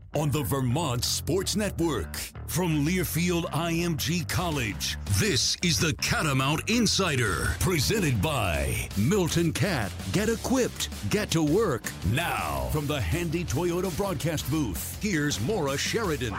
on the Vermont Sports Network. From Learfield IMG College, this is the Catamount Insider, presented by Milton Cat. Get equipped, get to work now. From the handy Toyota broadcast booth, here's Maura Sheridan.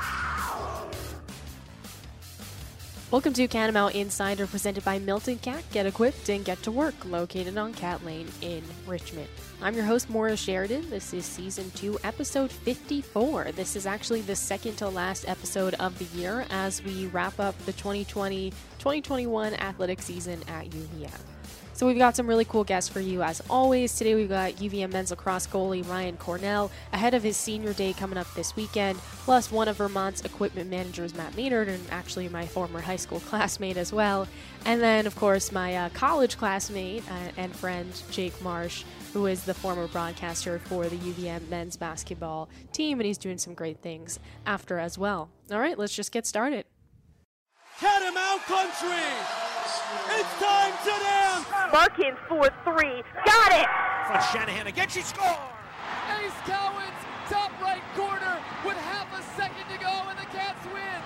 Welcome to Catamount Insider, presented by Milton Cat. Get equipped and get to work, located on Cat Lane in Richmond. I'm your host, Maura Sheridan. This is Season 2, Episode 54. This is actually the second to last episode of the year as we wrap up the 2020-2021 athletic season at UVM. So we've got some really cool guests for you as always. Today we've got UVM men's lacrosse goalie Ryan Cornell ahead of his senior day coming up this weekend, plus one of Vermont's equipment managers, Matt Maynard, and actually my former high school classmate as well. And then, of course, my college classmate and friend, Jake Marsh, who is the former broadcaster for the UVM men's basketball team, and he's doing some great things after as well. All right, let's just get started. Catamount Country! It's time to dance! Markins for three. Got it! From Shanahan again, she scores! Ace Cowens, top right corner with half a second to go, and the Cats win!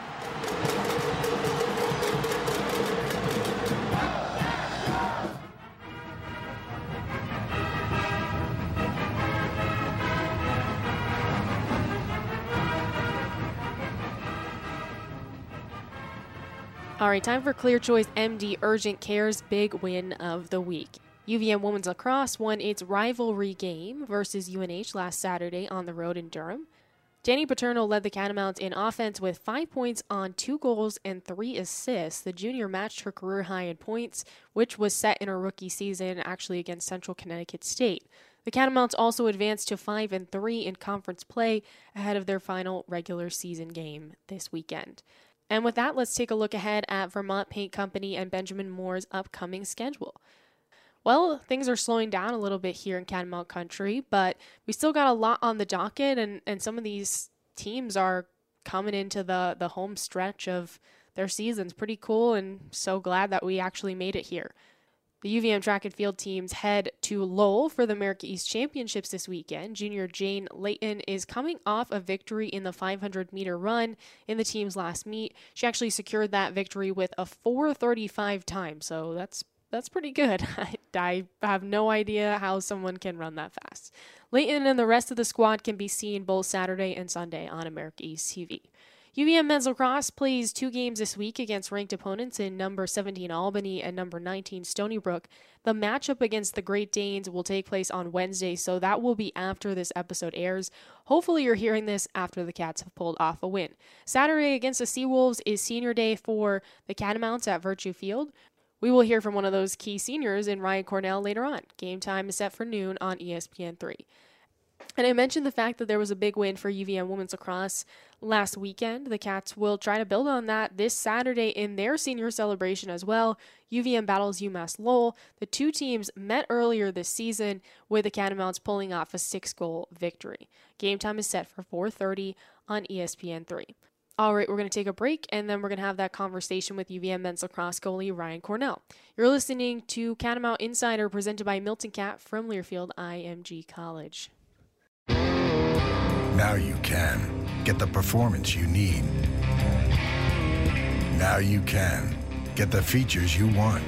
All right, time for Clear Choice MD Urgent Care's big win of the week. UVM women's lacrosse won its rivalry game versus UNH last Saturday on the road in Durham. Danny Paterno led the Catamounts in offense with 5 points on 2 goals and 3 assists. The junior matched her career high in points, which was set in her rookie season, actually against Central Connecticut State. The Catamounts also advanced to 5-3 in conference play ahead of their final regular season game this weekend. And with that, let's take a look ahead at Vermont Paint Company and Benjamin Moore's upcoming schedule. Well, things are slowing down a little bit here in Catamount Country, but we still got a lot on the docket, and some of these teams are coming into the home stretch of their seasons. Pretty cool, and so glad that we actually made it here. The UVM track and field teams head to Lowell for the America East Championships this weekend. Junior Jane Layton is coming off a victory in the 500-meter run in the team's last meet. She actually secured that victory with a 4:35 time, so that's pretty good. I have no idea how someone can run that fast. Layton and the rest of the squad can be seen both Saturday and Sunday on America East TV. UVM men's lacrosse plays 2 games this week against ranked opponents in number 17 Albany and number 19 Stony Brook. The matchup against the Great Danes will take place on Wednesday, so that will be after this episode airs. Hopefully you're hearing this after the Cats have pulled off a win. Saturday against the Seawolves is senior day for the Catamounts at Virtue Field. We will hear from one of those key seniors in Ryan Cornell later on. Game time is set for noon on ESPN3. And I mentioned the fact that there was a big win for UVM women's lacrosse last weekend. The Cats will try to build on that this Saturday in their senior celebration as well. UVM battles UMass Lowell. The two teams met earlier this season with the Catamounts pulling off a 6-goal victory. Game time is set for 4:30 on ESPN3. All right, we're going to take a break, and then we're going to have that conversation with UVM men's lacrosse goalie Ryan Cornell. You're listening to Catamount Insider, presented by Milton Cat from Learfield IMG College. Now you can get the performance you need. Now you can get the features you want.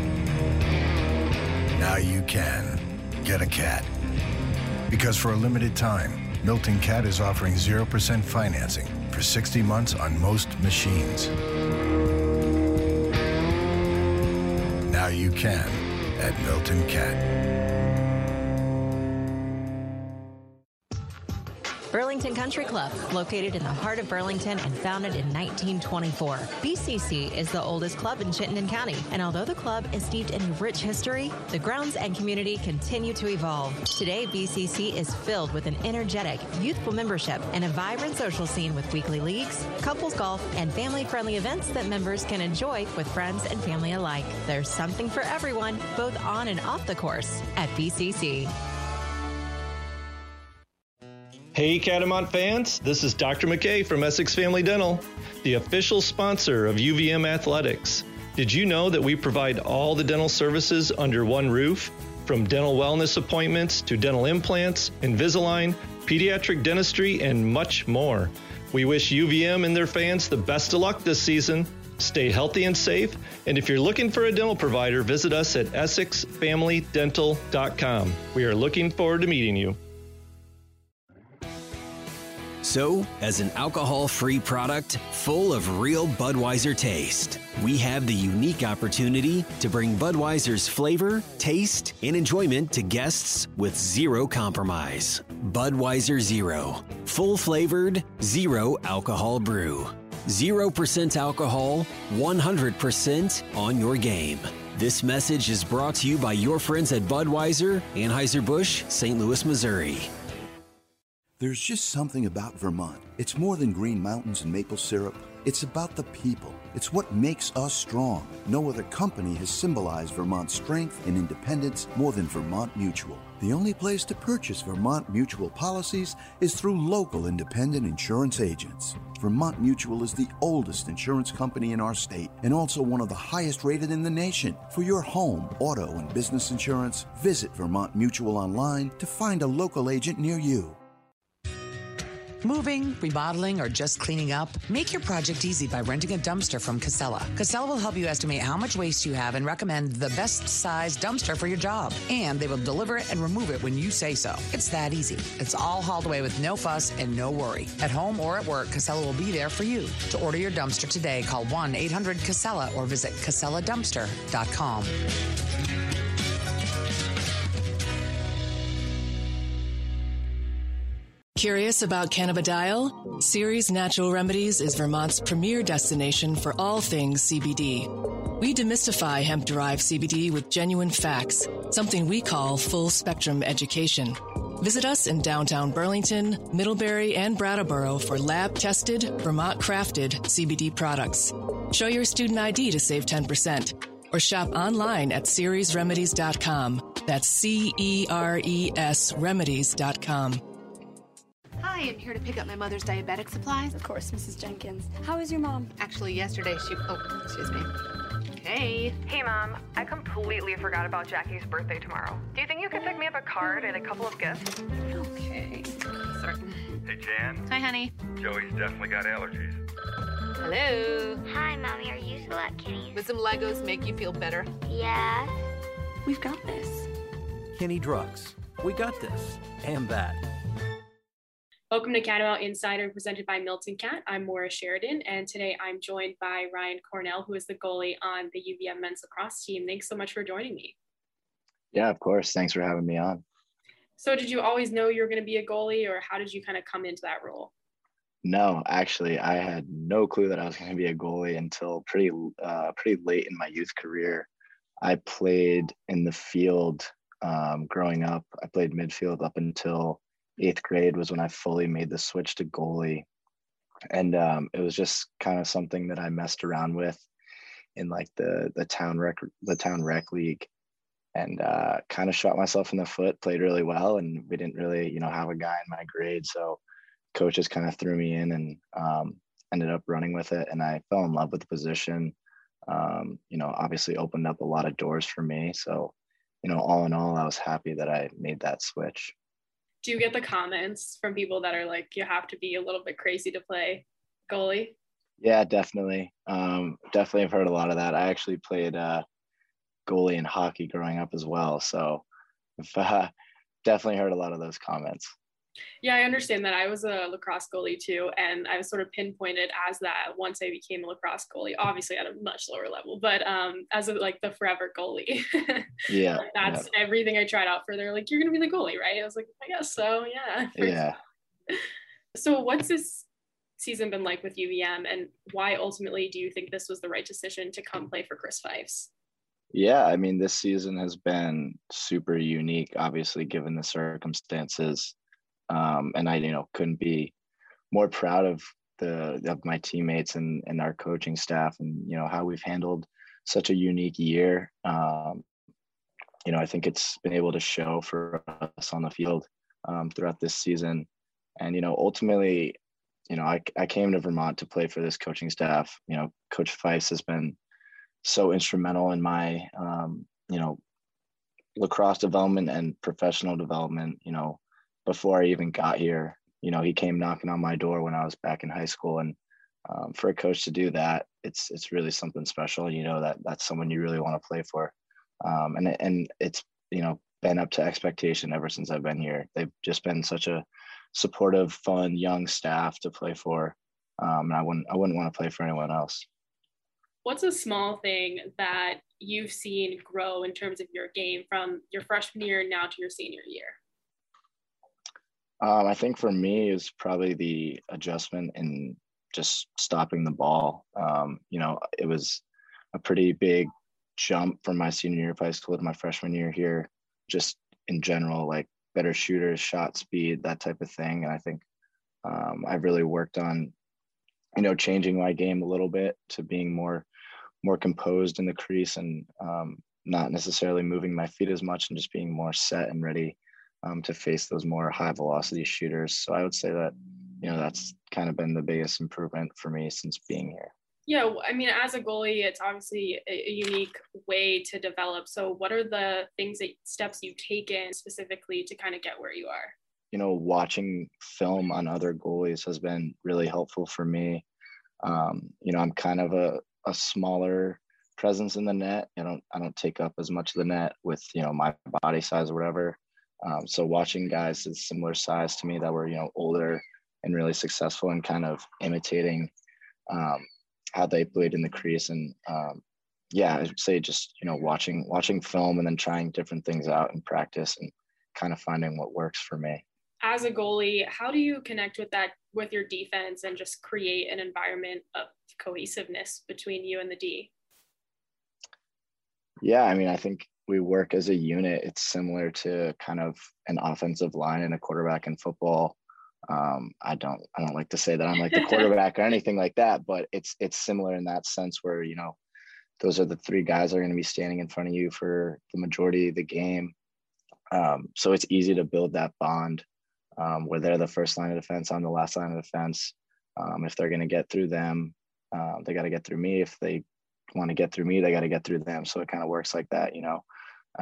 Now you can get a Cat. Because for a limited time, Milton Cat is offering 0% financing for 60 months on most machines. Now you can at Milton Cat. Burlington Country Club, located in the heart of Burlington and founded in 1924. BCC is the oldest club in Chittenden County, and although the club is steeped in rich history, the grounds and community continue to evolve. Today, BCC is filled with an energetic, youthful membership and a vibrant social scene with weekly leagues, couples golf, and family-friendly events that members can enjoy with friends and family alike. There's something for everyone, both on and off the course, at BCC. Hey Catamount fans, this is Dr. McKay from Essex Family Dental, the official sponsor of UVM Athletics. Did you know that we provide all the dental services under one roof? From dental wellness appointments to dental implants, Invisalign, pediatric dentistry, and much more. We wish UVM and their fans the best of luck this season. Stay healthy and safe. And if you're looking for a dental provider, visit us at EssexFamilyDental.com. We are looking forward to meeting you. So, as an alcohol-free product full of real Budweiser taste, we have the unique opportunity to bring Budweiser's flavor, taste, and enjoyment to guests with zero compromise. Budweiser Zero. Full-flavored, zero alcohol brew. 0% alcohol, 100% on your game. This message is brought to you by your friends at Budweiser, Anheuser-Busch, St. Louis, Missouri. There's just something about Vermont. It's more than green mountains and maple syrup. It's about the people. It's what makes us strong. No other company has symbolized Vermont's strength and independence more than Vermont Mutual. The only place to purchase Vermont Mutual policies is through local independent insurance agents. Vermont Mutual is the oldest insurance company in our state and also one of the highest rated in the nation. For your home, auto, and business insurance, visit Vermont Mutual online to find a local agent near you. Moving, remodeling, or just cleaning up? Make your project easy by renting a dumpster from Casella. Casella will help you estimate how much waste you have and recommend the best size dumpster for your job. And they will deliver it and remove it when you say so. It's that easy. It's all hauled away with no fuss and no worry. At home or at work, Casella will be there for you. To order your dumpster today, call 1-800-CASELLA or visit CasellaDumpster.com. Curious about cannabidiol? Ceres Natural Remedies is Vermont's premier destination for all things CBD. We demystify hemp-derived CBD with genuine facts, something we call full-spectrum education. Visit us in downtown Burlington, Middlebury, and Brattleboro for lab-tested, Vermont-crafted CBD products. Show your student ID to save 10%, or shop online at ceresremedies.com. That's CERES remedies.com. Hi, I'm here to pick up my mother's diabetic supplies. Of course, Mrs. Jenkins. How is your mom? Actually, yesterday she... Oh, excuse me. Hey. Hey, Mom. I completely forgot about Jackie's birthday tomorrow. Do you think you could pick me up a card and a couple of gifts? Okay. Sorry. Hey, Jan. Hi, honey. Joey's definitely got allergies. Hello. Hi, Mommy. Are you still at Kenny's? Would some Legos make you feel better? Yeah. We've got this. Kenny Drugs. We got this. And that. Welcome to Catamount Insider, presented by Milton Cat. I'm Maura Sheridan, and today I'm joined by Ryan Cornell, who is the goalie on the UVM men's lacrosse team. Thanks so much for joining me. Yeah, of course. Thanks for having me on. So did you always know you were going to be a goalie, or how did you kind of come into that role? No, actually, I had no clue that I was going to be a goalie until pretty late in my youth career. I played in the field growing up. I played midfield up until 8th grade was when I fully made the switch to goalie. And it was just kind of something that I messed around with in like the town rec league, and kind of shot myself in the foot, played really well. And we didn't really, have a guy in my grade. So coaches kind of threw me in and ended up running with it. And I fell in love with the position, obviously opened up a lot of doors for me. So, all in all, I was happy that I made that switch. Do you get the comments from people that are like, you have to be a little bit crazy to play goalie? Yeah, definitely. Definitely have heard a lot of that. I actually played goalie in hockey growing up as well. So I've definitely heard a lot of those comments. Yeah, I understand that. I was a lacrosse goalie too, and I was sort of pinpointed as that once I became a lacrosse goalie, obviously at a much lower level, but as the forever goalie. Yeah. That's everything I tried out for. They're like, you're going to be the goalie, right? I was like, I guess so, yeah. Yeah. So what's this season been like with UVM, and why ultimately do you think this was the right decision to come play for Chris Pfeifs? Yeah, I mean, this season has been super unique, obviously, given the circumstances. And I, couldn't be more proud of my teammates and our coaching staff, and, how we've handled such a unique year. I think it's been able to show for us on the field throughout this season. And, ultimately, I came to Vermont to play for this coaching staff. Coach Pfeifs has been so instrumental in my, lacrosse development and professional development, before I even got here. You know, he came knocking on my door when I was back in high school, and for a coach to do that, it's really something special. You know, that's someone you really want to play for, and it's, you know, been up to expectation ever since I've been here. They've just been such a supportive, fun, young staff to play for, and I wouldn't want to play for anyone else. What's a small thing that you've seen grow in terms of your game from your freshman year now to your senior year? I think for me is probably the adjustment in just stopping the ball. You know, it was a pretty big jump from my senior year of high school to my freshman year here, just in general, like better shooters, shot speed, that type of thing. And I think I've really worked on, you know, changing my game a little bit to being more composed in the crease, and not necessarily moving my feet as much, and just being more set and ready to face those more high velocity shooters. So I would say that, you know, that's kind of been the biggest improvement for me since being here. Yeah, I mean, as a goalie, it's obviously a unique way to develop. So what are the steps you've taken specifically to kind of get where you are? You know, watching film on other goalies has been really helpful for me. You know, I'm kind of a smaller presence in the net. I don't take up as much of the net with, you know, my body size or whatever. So watching guys that's similar size to me that were, you know, older and really successful, and kind of imitating how they played in the crease. And yeah, I would say just, you know, watching film and then trying different things out in practice and kind of finding what works for me. As a goalie, how do you connect with your defense and just create an environment of cohesiveness between you and the D? Yeah, I mean, I think we work as a unit. It's similar to kind of an offensive line and a quarterback in football. I don't like to say that I'm like the quarterback or anything like that, but it's similar in that sense where, you know, those are the three guys that are going to be standing in front of you for the majority of the game. So it's easy to build that bond where they're the first line of defense, I'm the last line of defense. If they're going to get through them, they got to get through me. If they want to get through me, they got to get through them. So it kind of works like that, you know.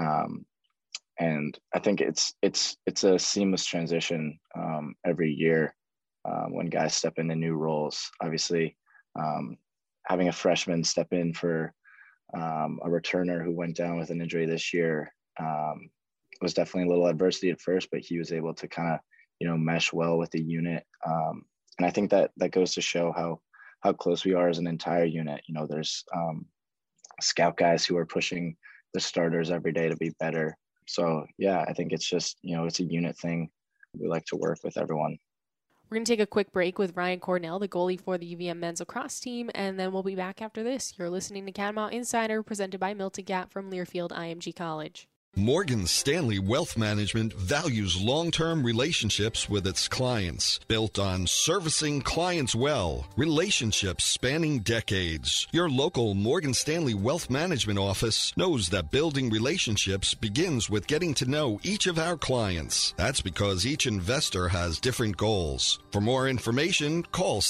And I think it's a seamless transition every year when guys step into new roles. Obviously, having a freshman step in for a returner who went down with an injury this year was definitely a little adversity at first, but he was able to kind of, you know, mesh well with the unit. And I think that goes to show how close we are as an entire unit. You know, there's scout guys who are pushing the starters every day to be better. So yeah, I think it's just, you know, it's a unit thing. We like to work with everyone. We're going to take a quick break with Ryan Cornell, the goalie for the UVM men's lacrosse team, and then we'll be back after this. You're listening to Catamount Insider, presented by Milton Cat from Learfield IMG College. Morgan Stanley Wealth Management values long-term relationships with its clients, built on servicing clients well, relationships spanning decades. Your local Morgan Stanley Wealth Management office knows that building relationships begins with getting to know each of our clients. That's because each investor has different goals. For more information, call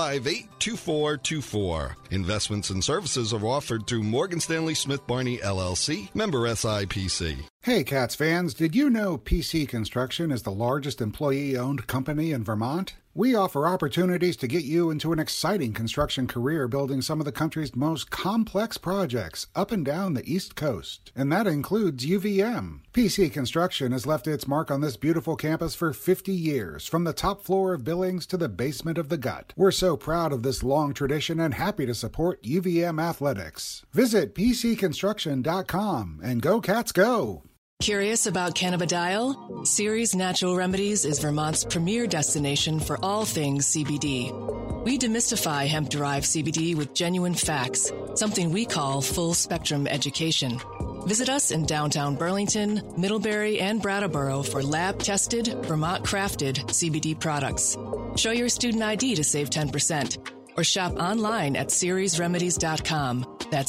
658-2424. Investments and services are offered through Morgan Stanley Smith Barney LLC, member SIPC. Hey, Cats fans, did you know PC Construction is the largest employee-owned company in Vermont? We offer opportunities to get you into an exciting construction career building some of the country's most complex projects up and down the East Coast. And that includes UVM. PC Construction has left its mark on this beautiful campus for 50 years, from the top floor of Billings to the basement of the Gut. We're so proud of this long tradition and happy to support UVM athletics. Visit PCConstruction.com and go Cats go! Curious about cannabidiol? Ceres Natural Remedies is Vermont's premier destination for all things CBD. We demystify hemp-derived CBD with genuine facts, something we call full-spectrum education. Visit us in downtown Burlington, Middlebury, and Brattleboro for lab-tested, Vermont-crafted CBD products. Show your student ID to save 10%. Or shop online at CeresRemedies.com. That's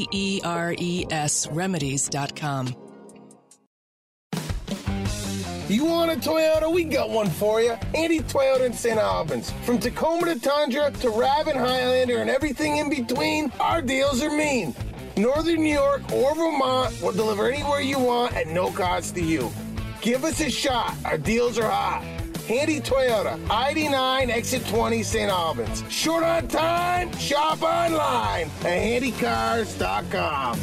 CERES Remedies.com. You want a Toyota? We got one for you. Andy Toyota in St. Albans. From Tacoma to Tundra to Raven Highlander and everything in between, our deals are mean. Northern New York or Vermont will deliver anywhere you want at no cost to you. Give us a shot. Our deals are hot. Handy Toyota, I-89, exit 20, St. Albans. Short on time? Shop online at handycars.com.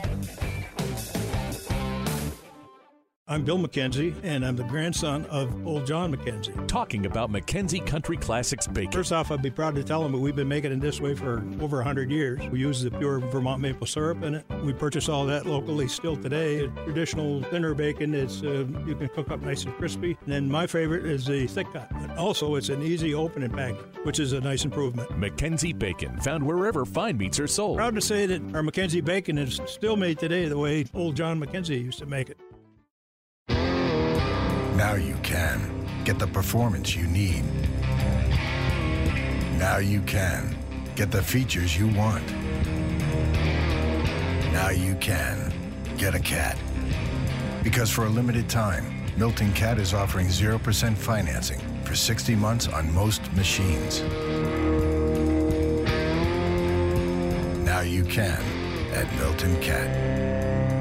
I'm Bill McKenzie, and I'm the grandson of old John McKenzie. Talking about McKenzie Country Classics bacon. First off, I'd be proud to tell them that we've been making it this way for over 100 years. We use the pure Vermont maple syrup in it. We purchase all that locally still today. Traditional thinner bacon is you can cook up nice and crispy. And then my favorite is the thick cut. But also, it's an easy open and pack, which is a nice improvement. McKenzie Bacon, found wherever fine meats are sold. Proud to say that our McKenzie bacon is still made today the way old John McKenzie used to make it. Now you can get the performance you need. Now you can get the features you want. Now you can get a cat. Because for a limited time, Milton Cat is offering 0% financing for 60 months on most machines. Now you can at Milton Cat.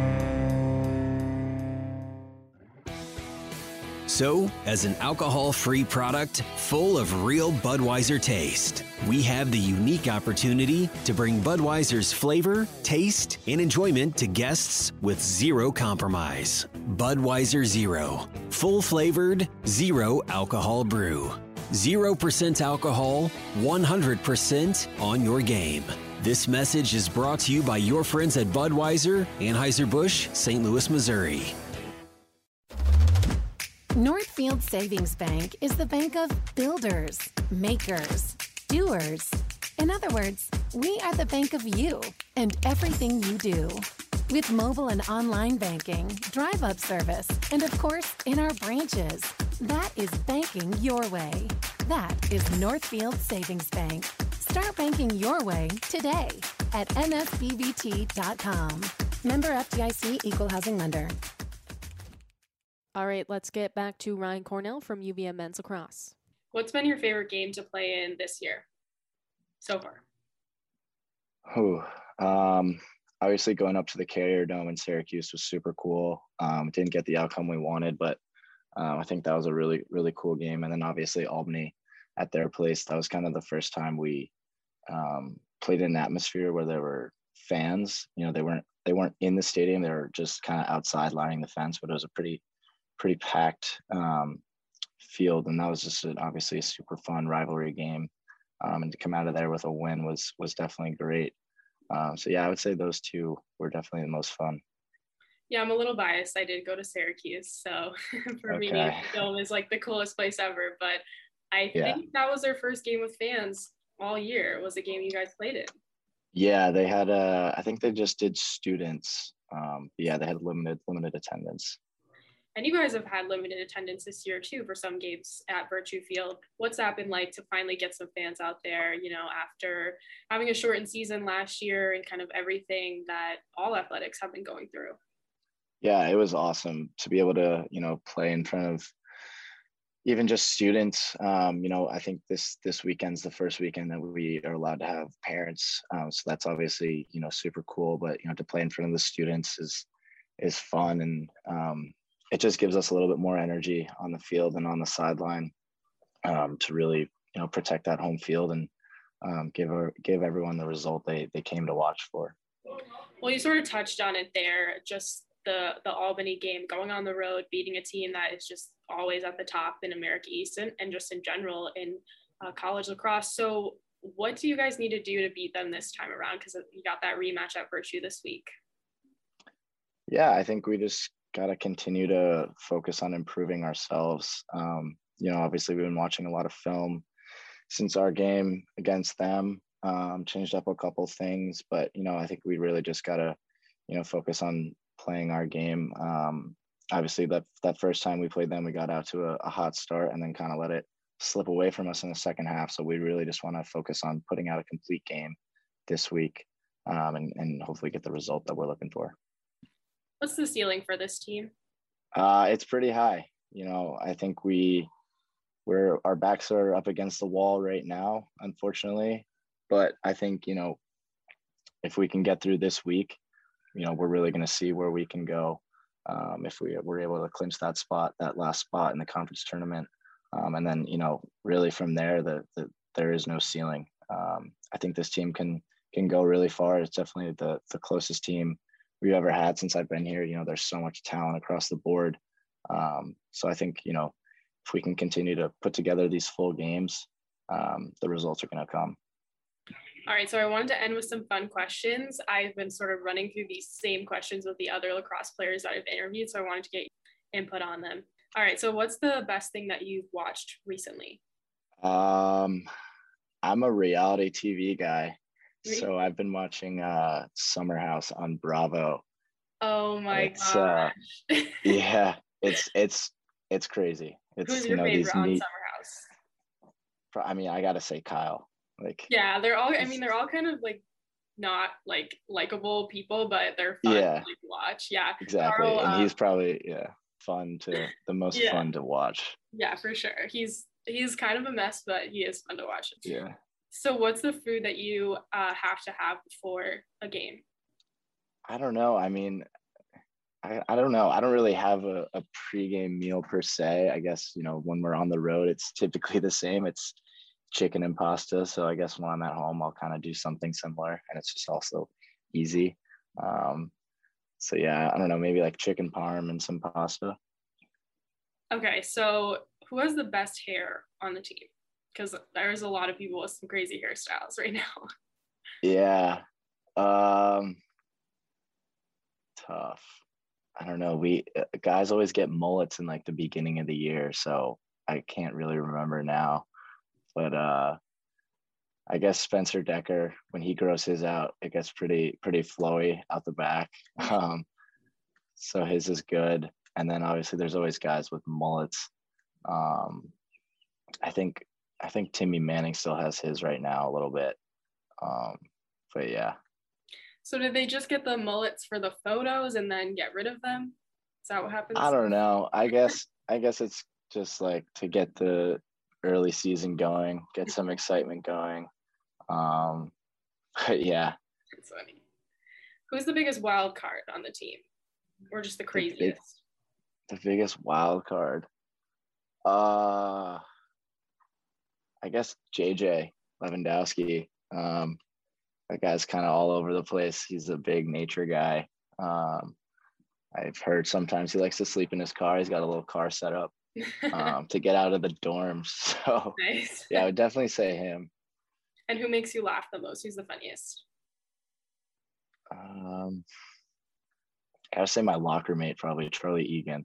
So, as an alcohol-free product full of real Budweiser taste, we have the unique opportunity to bring Budweiser's flavor, taste, and enjoyment to guests with zero compromise. Budweiser Zero. Full-flavored, zero alcohol brew. 0% alcohol, 100% on your game. This message is brought to you by your friends at Budweiser, Anheuser-Busch, St. Louis, Missouri. Northfield Savings Bank is the bank of builders, makers, doers. In other words, we are the bank of you and everything you do. With mobile and online banking, drive-up service, and of course, in our branches. That is banking your way. That is Northfield Savings Bank. Start banking your way today at nsbbt.com. Member FDIC, Equal Housing Lender. All right, let's get back to Ryan Cornell from UVM Men's Lacrosse. What's been your favorite game to play in this year so far? Obviously going up to the Carrier Dome in Syracuse was super cool. Didn't get the outcome we wanted, but I think that was a really, really cool game. And then obviously Albany at their place, that was kind of the first time we played in an atmosphere where there were fans. You know, they weren't in the stadium. They were just kind of outside lining the fence, but it was a pretty packed field, and that was just obviously a super fun rivalry game, and to come out of there with a win was definitely great. So yeah, I would say those two were definitely the most fun. Yeah, I'm a little biased. I did go to Syracuse, so for me, the Dome is like the coolest place ever. But I think that was their first game with fans all year. It was a game you guys played in. Yeah, they had I think they just did students. They had limited attendance. And you guys have had limited attendance this year too for some games at Virtue Field. What's that been like to finally get some fans out there, you know, after having a shortened season last year and kind of everything that all athletics have been going through? Yeah, it was awesome to be able to, you know, play in front of even just students. You know, I think this weekend's the first weekend that we are allowed to have parents. So that's obviously, you know, super cool, but, you know, to play in front of the students is fun. And, it just gives us a little bit more energy on the field and on the sideline to really, you know, protect that home field and give everyone the result they came to watch for. Well, you sort of touched on it there, just the Albany game, going on the road, beating a team that is just always at the top in America East and just in general in college lacrosse. So what do you guys need to do to beat them this time around? Because you got that rematch at Virtue this week. Yeah, I think we just got to continue to focus on improving ourselves. You know, obviously we've been watching a lot of film since our game against them, changed up a couple things, but, you know, I think we really just got to, you know, focus on playing our game. Obviously that first time we played them, we got out to a hot start and then kind of let it slip away from us in the second half. So we really just want to focus on putting out a complete game this week and hopefully get the result that we're looking for. What's the ceiling for this team? It's pretty high. You know, I think our backs are up against the wall right now, unfortunately. But I think, you know, if we can get through this week, you know, we're really going to see where we can go if we were able to clinch that last spot in the conference tournament. And then, really from there, there is no ceiling. I think this team can go really far. It's definitely the closest team we've ever had since I've been here. There's so much talent across the board. So I think, if we can continue to put together these full games, the results are going to come. All right, so I wanted to end with some fun questions. I've been sort of running through these same questions with the other lacrosse players that I've interviewed, so I wanted to get input on them. All right, so what's the best thing that you've watched recently? I'm a reality TV guy, so I've been watching Summer House on Bravo. Oh my gosh! Yeah, it's crazy. Who's your favorite on Summer House? I mean, I gotta say Kyle. Yeah, they're all kind of not likable people, but they're fun to watch. Yeah, exactly. Carl, and he's probably fun to watch. Yeah, for sure. He's kind of a mess, but he is fun to watch. Yeah. So what's the food that you have to have before a game? I don't know. I mean, I don't know. I don't really have a pregame meal per se. I guess, when we're on the road, it's typically the same. It's chicken and pasta. So I guess when I'm at home, I'll kind of do something similar, and it's just also easy. So yeah, I don't know, maybe chicken parm and some pasta. Okay, so who has the best hair on the team? Because there's a lot of people with some crazy hairstyles right now. Yeah. Tough. I don't know. Guys always get mullets in the beginning of the year, so I can't really remember now. But I guess Spencer Decker, when he grows his out, it gets pretty flowy out the back. So his is good. And then obviously there's always guys with mullets. I think Timmy Manning still has his right now a little bit. But yeah. So did they just get the mullets for the photos and then get rid of them? Is that what happens? I don't know. I guess it's just to get the early season going, get some excitement going. But yeah. It's funny. Who's the biggest wild card on the team? Or just the craziest? The biggest wild card. I guess JJ Lewandowski. That guy's kind of all over the place. He's a big nature guy. I've heard sometimes he likes to sleep in his car. He's got a little car set up to get out of the dorms. So nice. Yeah, I would definitely say him. And who makes you laugh the most? Who's the funniest? I gotta say my locker mate, probably Charlie Egan.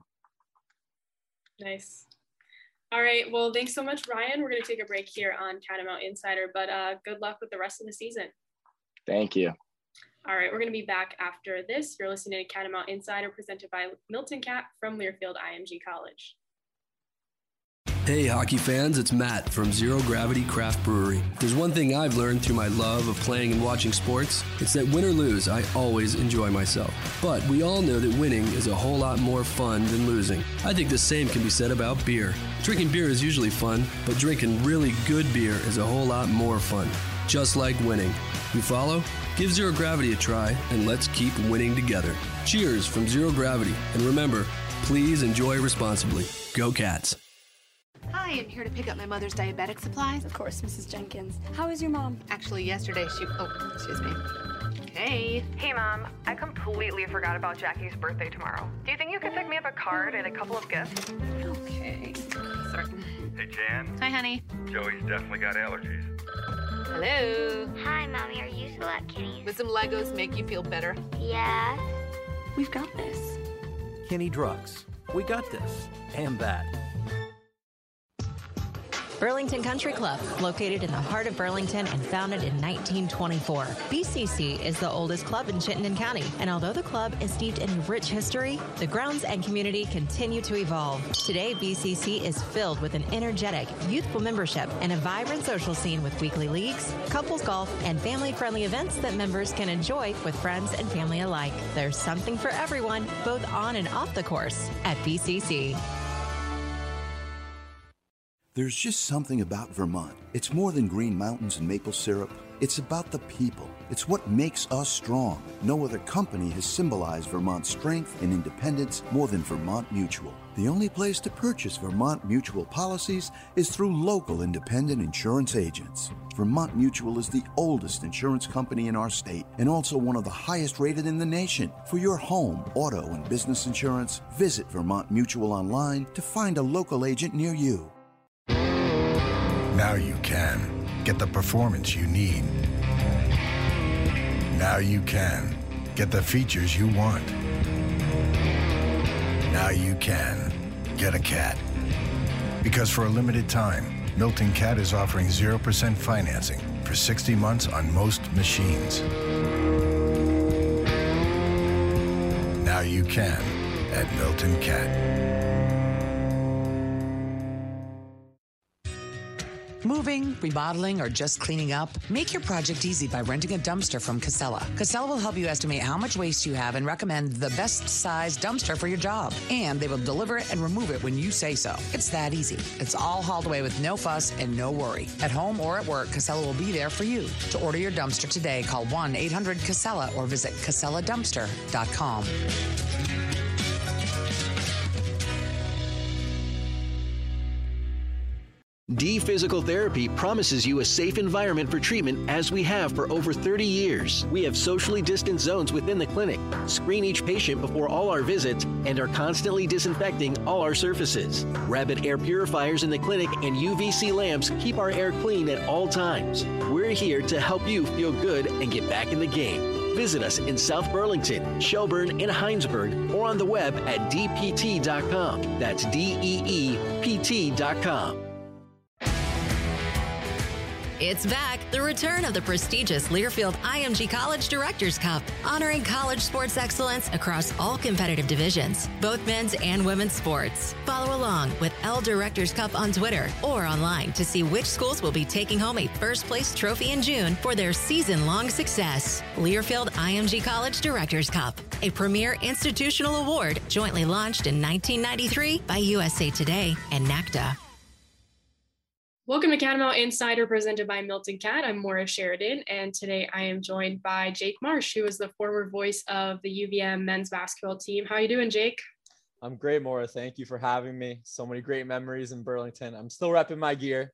Nice. All right. Well, thanks so much, Ryan. We're going to take a break here on Catamount Insider, but good luck with the rest of the season. Thank you. All right. We're going to be back after this. You're listening to Catamount Insider, presented by Milton Cat from Learfield IMG College. Hey hockey fans, it's Matt from Zero Gravity Craft Brewery. If there's one thing I've learned through my love of playing and watching sports, it's that win or lose, I always enjoy myself. But we all know that winning is a whole lot more fun than losing. I think the same can be said about beer. Drinking beer is usually fun, but drinking really good beer is a whole lot more fun. Just like winning. You follow? Give Zero Gravity a try, and let's keep winning together. Cheers from Zero Gravity. And remember, please enjoy responsibly. Go Cats. Hi, I'm here to pick up my mother's diabetic supplies. Of course, Mrs. Jenkins. How is your mom? Actually, yesterday excuse me. Hey. Hey, Mom. I completely forgot about Jackie's birthday tomorrow. Do you think you could pick me up a card and a couple of gifts? Okay. Sorry. Hey, Jan. Hi, honey. Joey's definitely got allergies. Hello. Hi, Mommy. Are you still at Kenny's? Would some Legos make you feel better? Yeah. We've got this. Kenny Drugs. We got this. And that. Burlington Country Club, located in the heart of Burlington and founded in 1924. BCC is the oldest club in Chittenden County, and although the club is steeped in rich history, the grounds and community continue to evolve. Today, BCC is filled with an energetic, youthful membership and a vibrant social scene with weekly leagues, couples golf, and family-friendly events that members can enjoy with friends and family alike. There's something for everyone, both on and off the course, at BCC. There's just something about Vermont. It's more than green mountains and maple syrup. It's about the people. It's what makes us strong. No other company has symbolized Vermont's strength and independence more than Vermont Mutual. The only place to purchase Vermont Mutual policies is through local independent insurance agents. Vermont Mutual is the oldest insurance company in our state and also one of the highest rated in the nation. For your home, auto, and business insurance, visit Vermont Mutual online to find a local agent near you. Now you can get the performance you need. Now you can get the features you want. Now you can get a cat. Because for a limited time, Milton Cat is offering 0% financing for 60 months on most machines. Now you can at Milton Cat. Moving, remodeling, or just cleaning up? Make your project easy by renting a dumpster from Casella. Casella will help you estimate how much waste you have and recommend the best size dumpster for your job. And they will deliver it and remove it when you say so. It's that easy. It's all hauled away with no fuss and no worry. At home or at work, Casella will be there for you. To order your dumpster today, call 1-800-CASELLA or visit CasellaDumpster.com. D Physical Therapy promises you a safe environment for treatment as we have for over 30 years. We have socially distanced zones within the clinic, screen each patient before all our visits, and are constantly disinfecting all our surfaces. Rapid air purifiers in the clinic and UVC lamps keep our air clean at all times. We're here to help you feel good and get back in the game. Visit us in South Burlington, Shelburne, and Heinsberg, or on the web at dpt.com. That's DEEPT.com. It's back, the return of the prestigious Learfield IMG College Directors Cup, honoring college sports excellence across all competitive divisions, both men's and women's sports. Follow along with L Directors Cup on Twitter or online to see which schools will be taking home a first place trophy in June for their season-long success. Learfield IMG College Directors Cup, a premier institutional award jointly launched in 1993 by USA Today and NACDA. Welcome to Catamount Insider, presented by Milton Cat. I'm Maura Sheridan, and today I am joined by Jake Marsh, who is the former voice of the UVM men's basketball team. How are you doing, Jake? I'm great, Maura. Thank you for having me. So many great memories in Burlington. I'm still repping my gear.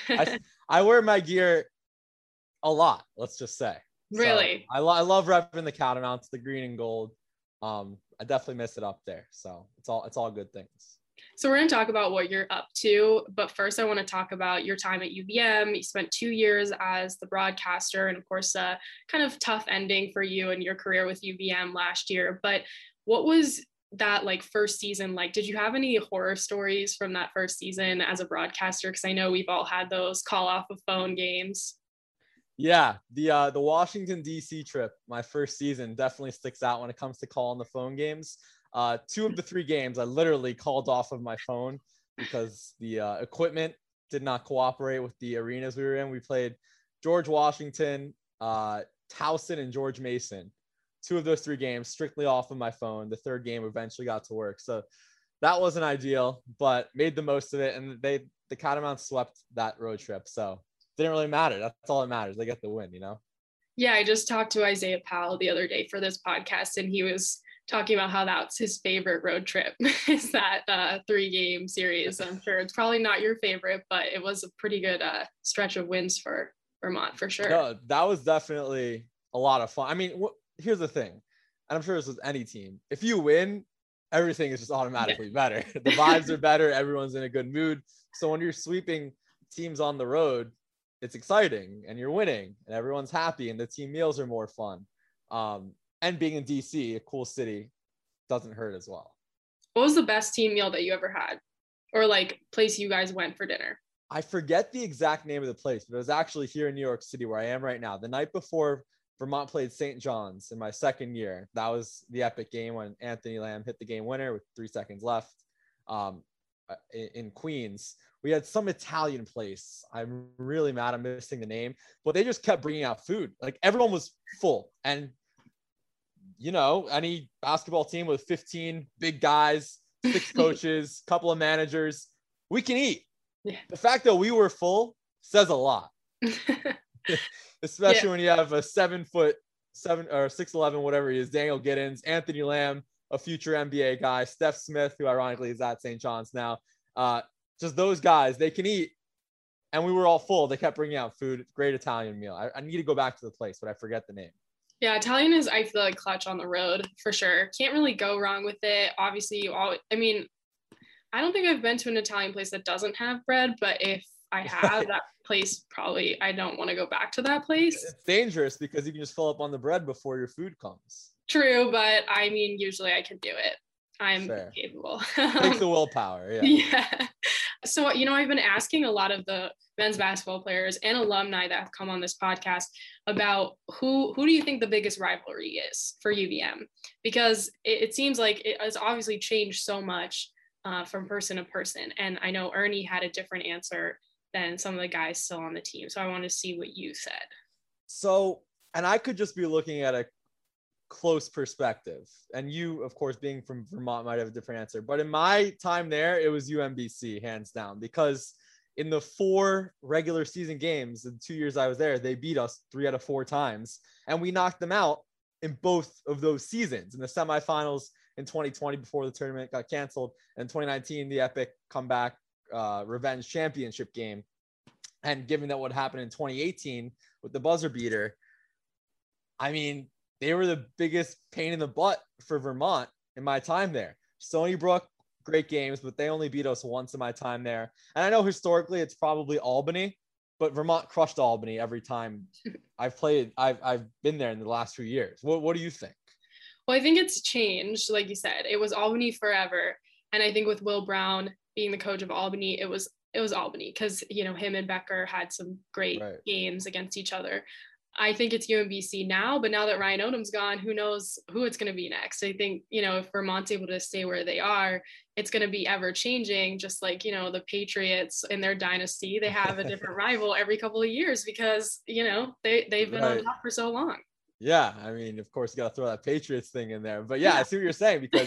I wear my gear a lot, let's just say. Really? So I love repping the Catamounts, the green and gold. I definitely miss it up there. So it's all good things. So we're going to talk about what you're up to, but first I want to talk about your time at UVM. You spent 2 years as the broadcaster, and of course, a kind of tough ending for you and your career with UVM last year. But what was that first season like? Did you have any horror stories from that first season as a broadcaster? Because I know we've all had those call off of phone games. Yeah, the Washington DC trip, my first season, definitely sticks out when it comes to calling the phone games. 2 of the 3 games I literally called off of my phone because the equipment did not cooperate with the arenas we were in. We played George Washington, Towson, and George Mason. 2 of those 3 games strictly off of my phone. The 3rd game eventually got to work. So that wasn't ideal, but made the most of it. And the Catamounts swept that road trip. So it didn't really matter. That's all that matters. They get the win, you know? Yeah, I just talked to Isaiah Powell the other day for this podcast, and he was talking about how that's his favorite road trip is that 3-game series. I'm sure it's probably not your favorite, but it was a pretty good stretch of wins for Vermont for sure. No, that was definitely a lot of fun. I mean, here's the thing, and I'm sure this was any team. If you win, everything is just automatically better. The vibes are better. Everyone's in a good mood. So when you're sweeping teams on the road, it's exciting and you're winning and everyone's happy and the team meals are more fun. And being in DC, a cool city, doesn't hurt as well. What was the best team meal that you ever had? Or place you guys went for dinner? I forget the exact name of the place, but it was actually here in New York City where I am right now. The night before Vermont played St. John's in my 2nd year, that was the epic game when Anthony Lamb hit the game winner with 3 seconds left in Queens. We had some Italian place. I'm really mad I'm missing the name, but they just kept bringing out food. Everyone was full. And any basketball team with 15 big guys, 6 coaches, couple of managers, we can eat. The fact that we were full says a lot. Especially when you have a 7'7" or 6'11", whatever he is, Daniel Giddens, Anthony Lamb, a future NBA guy, Steph Smith, who ironically is at St. John's now. Just those guys, they can eat. And we were all full. They kept bringing out food. Great Italian meal. I need to go back to the place, but I forget the name. Yeah, Italian is, I feel like, clutch on the road for sure. Can't really go wrong with it. Obviously, I don't think I've been to an Italian place that doesn't have bread, but if I have, that place probably, I don't want to go back to that place. It's dangerous because you can just fill up on the bread before your food comes. True, but usually I can do it. I'm capable. Takes the willpower. Yeah. So, I've been asking a lot of the men's basketball players and alumni that have come on this podcast about who do you think the biggest rivalry is for UVM? Because it seems like it has obviously changed so much from person to person. And I know Ernie had a different answer than some of the guys still on the team. So I want to see what you said. So, and I could just be looking at a close perspective, and you, of course, being from Vermont, might have a different answer, but in my time there, it was UMBC hands down, because in the 4 regular season games, the 2 years I was there, they beat us 3 out of 4 times, and we knocked them out in both of those seasons. In the semifinals in 2020 before the tournament got canceled, and 2019, the epic comeback revenge championship game. And given that what happened in 2018 with the buzzer beater, they were the biggest pain in the butt for Vermont in my time there. Stony Brook, great games, but they only beat us once in my time there. And I know historically it's probably Albany, but Vermont crushed Albany every time I've played. I've been there in the last few years. What do you think? Well, I think it's changed. Like you said, it was Albany forever. And I think with Will Brown being the coach of Albany, it was Albany because, him and Becker had some great games against each other. I think it's UMBC now, but now that Ryan Odom's gone, who knows who it's going to be next. I think, if Vermont's able to stay where they are, it's going to be ever changing. Just like, the Patriots in their dynasty, they have a different rival every couple of years because, they've been on top for so long. Yeah. Of course you got to throw that Patriots thing in there, but yeah, I see what you're saying because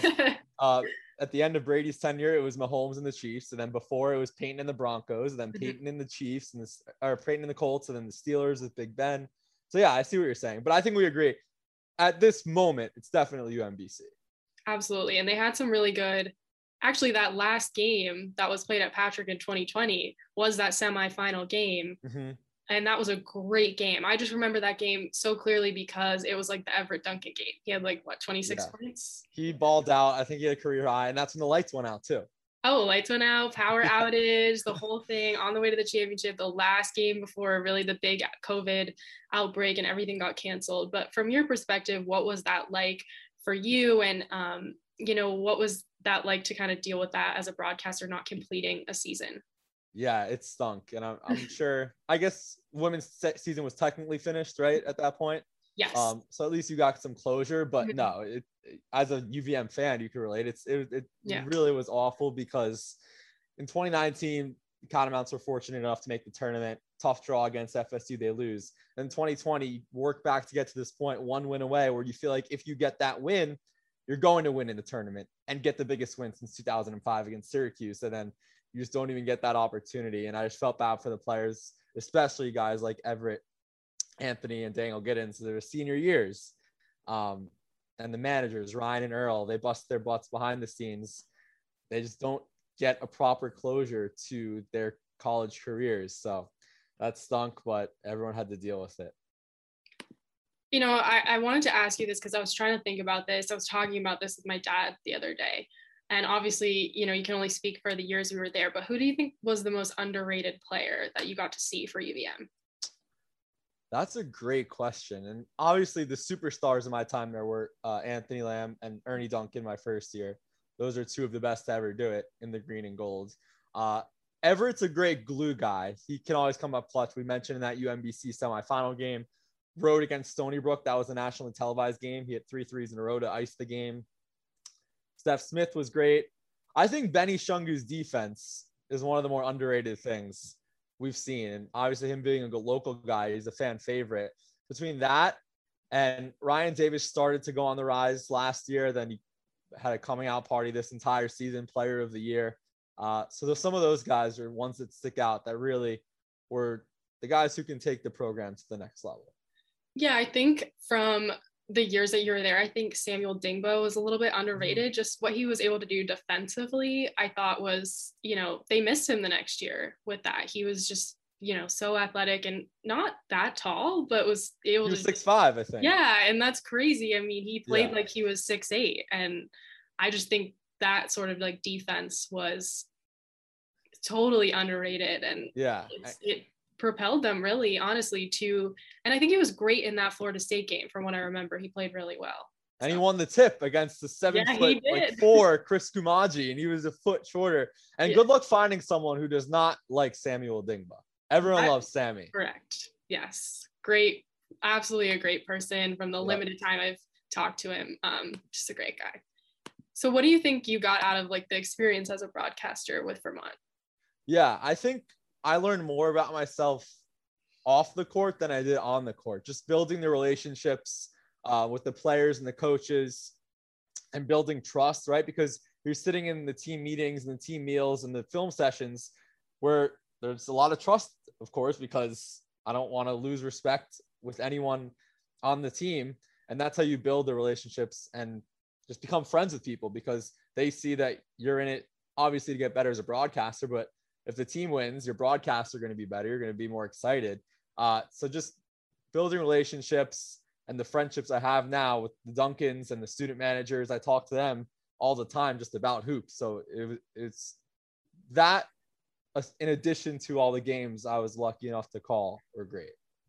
at the end of Brady's tenure, it was Mahomes and the Chiefs. And then before it was Peyton and the Broncos, and then Peyton and the Chiefs or Peyton and the Colts, and then the Steelers with Big Ben. So yeah, I see what you're saying, but I think we agree at this moment, it's definitely UMBC. Absolutely. And they had some really good, actually that last game that was played at Patrick in 2020 was that semifinal game. Mm-hmm. And that was a great game. I just remember that game so clearly because it was like the Everett Duncan game. He had 26 points. He balled out. I think he had a career high, and that's when the lights went out too. Oh, lights went out, power outage, the whole thing on the way to the championship, the last game before really the big COVID outbreak and everything got canceled. But from your perspective, what was that like for you? And, what was that like to kind of deal with that as a broadcaster, not completing a season? Yeah, it stunk. And I'm sure, I guess women's season was technically finished, right? At that point. Yes. So at least you got some closure, but no, as a UVM fan, you can relate. It really was awful because in 2019, the Catamounts were fortunate enough to make the tournament. Tough draw against FSU, they lose. Then 2020, work back to get to this point, 1 win away, where you feel like if you get that win, you're going to win in the tournament and get the biggest win since 2005 against Syracuse. And then you just don't even get that opportunity. And I just felt bad for the players, especially guys like Everett, Anthony, and Daniel Giddens. They were senior years. And the managers, Ryan and Earl, they bust their butts behind the scenes. They just don't get a proper closure to their college careers. So that stunk, but everyone had to deal with it. I wanted to ask you this because I was trying to think about this. I was talking about this with my dad the other day. And obviously, you can only speak for the years we were there, but who do you think was the most underrated player that you got to see for UVM? That's a great question. And obviously the superstars of my time there were Anthony Lamb and Ernie Duncan my first year. Those are 2 of the best to ever do it in the green and gold. Everett's a great glue guy. He can always come up clutch. We mentioned in that UMBC semifinal game, road against Stony Brook. That was a nationally televised game. He had 3 threes in a row to ice the game. Steph Smith was great. I think Benny Shungu's defense is one of the more underrated things we've seen. And obviously him being a local guy, he's a fan favorite. Between that and Ryan Davis started to go on the rise last year. Then he had a coming out party this entire season, player of the year. So there's some of those guys are ones that stick out that really were the guys who can take the program to the next level. Yeah, I think from the years that you were there, I think Samuel Dingbo was a little bit underrated. Just what he was able to do defensively, I thought was, they missed him the next year with that. He was just, so athletic and not that tall, but was able to 6'5", I think. Yeah. And that's crazy. I mean, he played like he was 6'8", and I just think that sort of like defense was totally underrated. And it propelled them really, honestly, and I think he was great in that Florida State game. From what I remember, he played really well. And he won the tip against the 7'4" Chris Kumaji, and he was a foot shorter. And good luck finding someone who does not like Samuel Dingba. Everyone loves Sammy. Correct. Yes. Great. Absolutely a great person. From the limited time I've talked to him, just a great guy. So what do you think you got out of like the experience as a broadcaster with Vermont? Yeah, I think I learned more about myself off the court than I did on the court. Just building the relationships with the players and the coaches and building trust, right? Because you're sitting in the team meetings and the team meals and the film sessions where there's a lot of trust, of course, because I don't want to lose respect with anyone on the team. And that's how you build the relationships and just become friends with people, because they see that you're in it, obviously, to get better as a broadcaster. But if the team wins, your broadcasts are going to be better. You're going to be more excited. So just building relationships and the friendships I have now with the Duncans and the student managers, I talk to them all the time just about hoops. So it's that, in addition to all the games I was lucky enough to call, were great.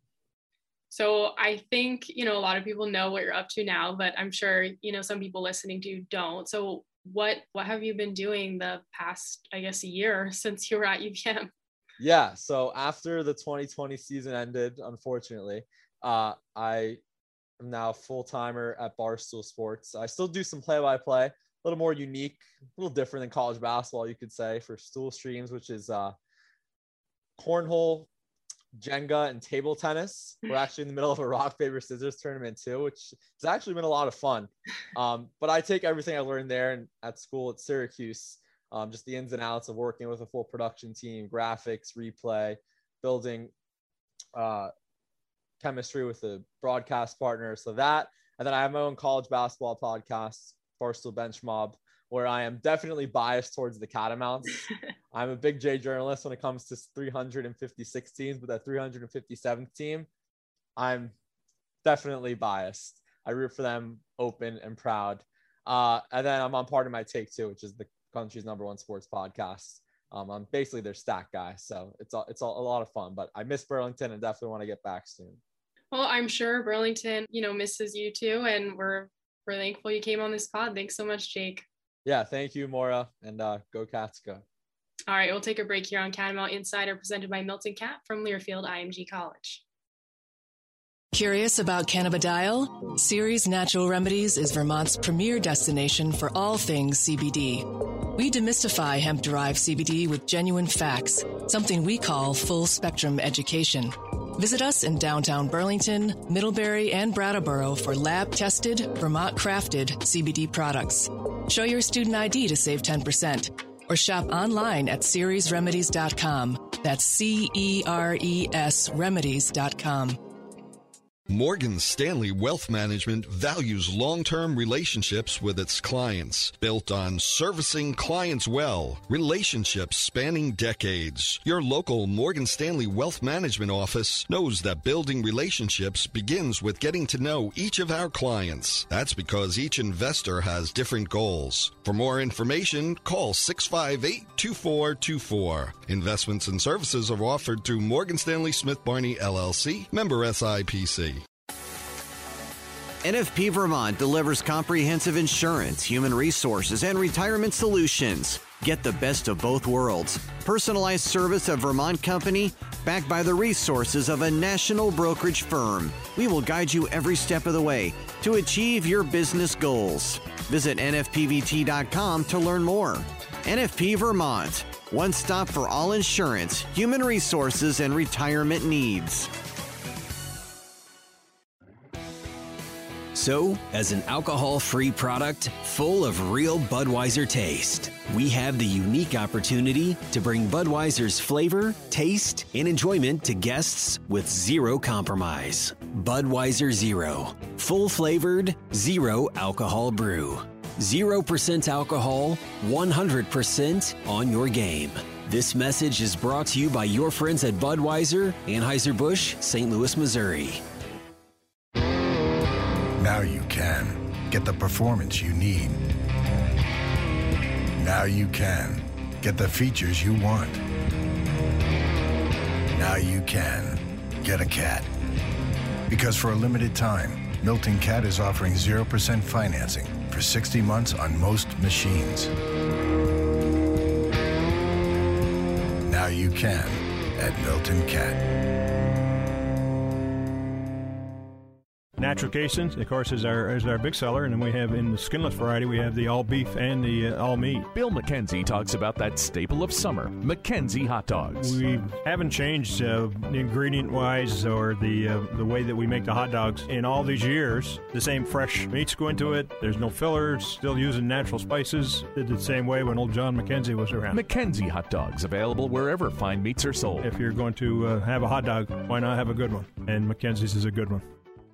So I think, a lot of people know what you're up to now, but I'm sure, some people listening to you don't. So what have you been doing the past, I guess, a year since you were at UVM? Yeah. So after the 2020 season ended, unfortunately, I am now a full-timer at Barstool Sports. I still do some play-by-play, a little more unique, a little different than college basketball, you could say, for Stool Streams, which is cornhole, Jenga, and table tennis. We're actually in the middle of a rock, paper, scissors tournament too, which has actually been a lot of fun. But I take everything I learned there and at school at Syracuse, just the ins and outs of working with a full production team, graphics, replay, building chemistry with a broadcast partner. So that, and then I have my own college basketball podcast, Barstool Bench Mob, where I am definitely biased towards the Catamounts. I'm a big J journalist when it comes to 356 teams, but that 357th team, I'm definitely biased. I root for them open and proud. And then I'm on Part of My Take too, which is the country's #1 sports podcast. I'm basically their stat guy. So it's a lot of fun, but I miss Burlington and definitely want to get back soon. Well, I'm sure Burlington, misses you too. And we're thankful you came on this pod. Thanks so much, Jake. Yeah, thank you, Maura, and go Cats, go. All right, we'll take a break here on Catamount Insider, presented by Milton Cat from Learfield IMG College. Curious about cannabidiol? Ceres Natural Remedies is Vermont's premier destination for all things CBD. We demystify hemp-derived CBD with genuine facts, something we call full-spectrum education. Visit us in downtown Burlington, Middlebury, and Brattleboro for lab-tested, Vermont-crafted CBD products. Show your student ID to save 10%, or shop online at ceresremedies.com. That's CERES remedies.com. Morgan Stanley Wealth Management values long-term relationships with its clients, built on servicing clients well, relationships spanning decades. Your local Morgan Stanley Wealth Management office knows that building relationships begins with getting to know each of our clients. That's because each investor has different goals. For more information, call 658-2424. Investments and services are offered through Morgan Stanley Smith Barney, LLC, member SIPC. NFP Vermont delivers comprehensive insurance, human resources, and retirement solutions. Get the best of both worlds. Personalized service of Vermont company, backed by the resources of a national brokerage firm. We will guide you every step of the way to achieve your business goals. Visit nfpvt.com to learn more. NFP Vermont, one stop for all insurance, human resources, and retirement needs. So, as an alcohol-free product full of real Budweiser taste, we have the unique opportunity to bring Budweiser's flavor, taste, and enjoyment to guests with zero compromise. Budweiser Zero. Full-flavored, zero alcohol brew. 0% alcohol, 100% on your game. This message is brought to you by your friends at Budweiser, Anheuser-Busch, St. Louis, Missouri. Now you can get the performance you need. Now you can get the features you want. Now you can get a cat. Because for a limited time, Milton Cat is offering 0% financing for 60 months on most machines. Now you can at Milton Cat. Natural Casings, of course, is our big seller, and then we have in the skinless variety, we have the all beef and the all meat. Bill McKenzie talks about that staple of summer, McKenzie hot dogs. We haven't changed ingredient-wise or the way that we make the hot dogs in all these years. The same fresh meats go into it. There's no fillers. Still using natural spices. Did the same way when old John McKenzie was around. McKenzie hot dogs, available wherever fine meats are sold. If you're going to have a hot dog, why not have a good one? And McKenzie's is a good one.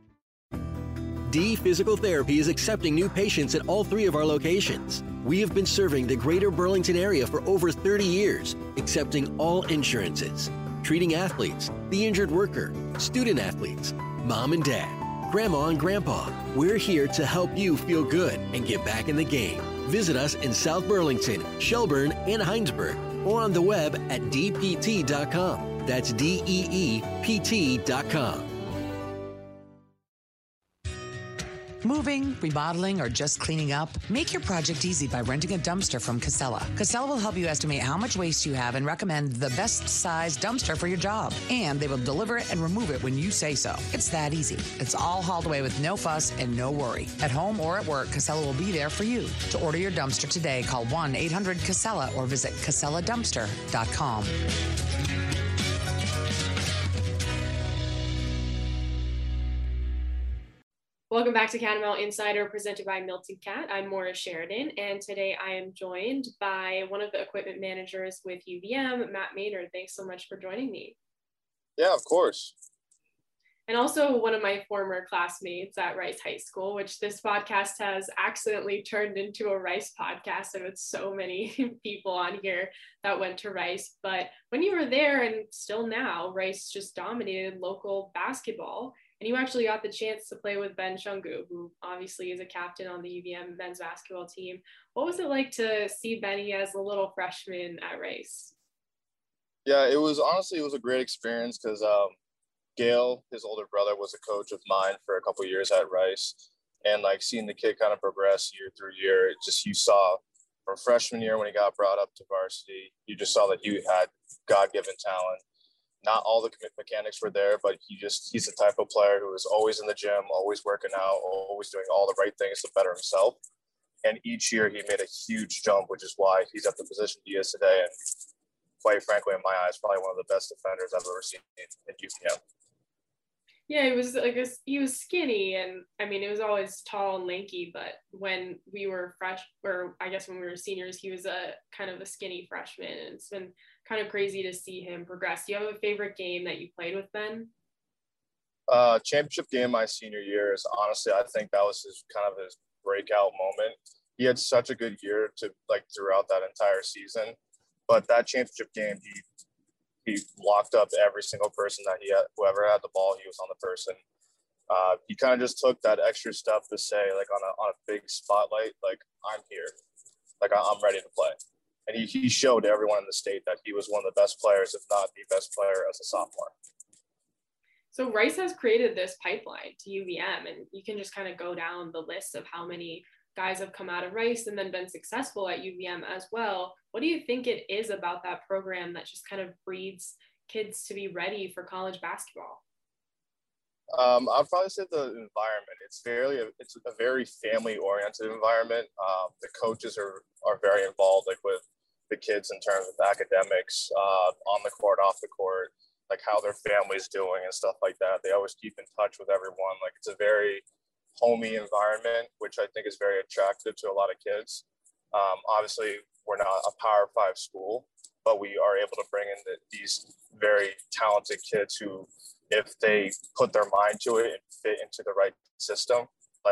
D Physical Therapy is accepting new patients at all 3 of our locations. We have been serving the greater Burlington area for over 30 years, accepting all insurances, treating athletes, the injured worker, student athletes, mom and dad, grandma and grandpa. We're here to help you feel good and get back in the game. Visit us in South Burlington, Shelburne, and Heinsberg, or on the web at dpt.com. That's DEEPT.com. Moving, remodeling, or just cleaning up? Make your project easy by renting a dumpster from Casella. Casella will help you estimate how much waste you have and recommend the best size dumpster for your job. And they will deliver it and remove it when you say so. It's that easy. It's all hauled away with no fuss and no worry. At home or at work, Casella will be there for you. To order your dumpster today, call 1-800-CASELLA or visit CasellaDumpster.com. Welcome back to Catamount Insider, presented by Milton Cat. I'm Maura Sheridan, and today I am joined by one of the equipment managers with UVM, Matt Maynard. Thanks so much for joining me. Yeah, of course. And also one of my former classmates at Rice High School, which this podcast has accidentally turned into a Rice podcast, and with so many people on here that went to Rice. But when you were there, and still now, Rice just dominated local basketball. And you actually got the chance to play with Ben Shungu, who obviously is a captain on the UVM men's basketball team. What was it like to see Benny as a little freshman at Rice? Yeah, it was a great experience because Gail, his older brother, was a coach of mine for a couple of years at Rice. And like seeing the kid kind of progress year through year, it just, you saw from freshman year when he got brought up to varsity, you just saw that he had God-given talent. Not all the mechanics were there, but he's the type of player who is always in the gym, always working out, always doing all the right things to better himself. And each year he made a huge jump, which is why he's at the position he is today. And quite frankly, in my eyes, probably one of the best defenders I've ever seen in UVM. Yeah, he was skinny, and I mean, it was always tall and lanky, but when we were when we were seniors, he was a kind of a skinny freshman, and it's been kind of crazy to see him progress. Do you have a favorite game that you played with Ben? Championship game my senior year is honestly, I think that was his breakout moment. He had such a good year throughout that entire season, but that championship game, he locked up every single person that whoever had the ball, he was on the person. He kind of just took that extra step to say, like, on a big spotlight, like, I'm here, like, I'm ready to play. And he showed everyone in the state that he was one of the best players, if not the best player, as a sophomore. So Rice has created this pipeline to UVM, and you can just kind of go down the list of how many guys have come out of Rice and then been successful at UVM as well. What do you think it is about that program that just kind of breeds kids to be ready for college basketball? I'd probably say the environment. It's a very family-oriented environment. The coaches are very involved, like, with the kids in terms of academics, on the court, off the court, like how their family's doing and stuff like that. They always keep in touch with everyone. Like, it's a very homey environment, which I think is very attractive to a lot of kids. Obviously, we're not a Power 5 school, but we are able to bring in these very talented kids who, if they put their mind to it and fit into the right system,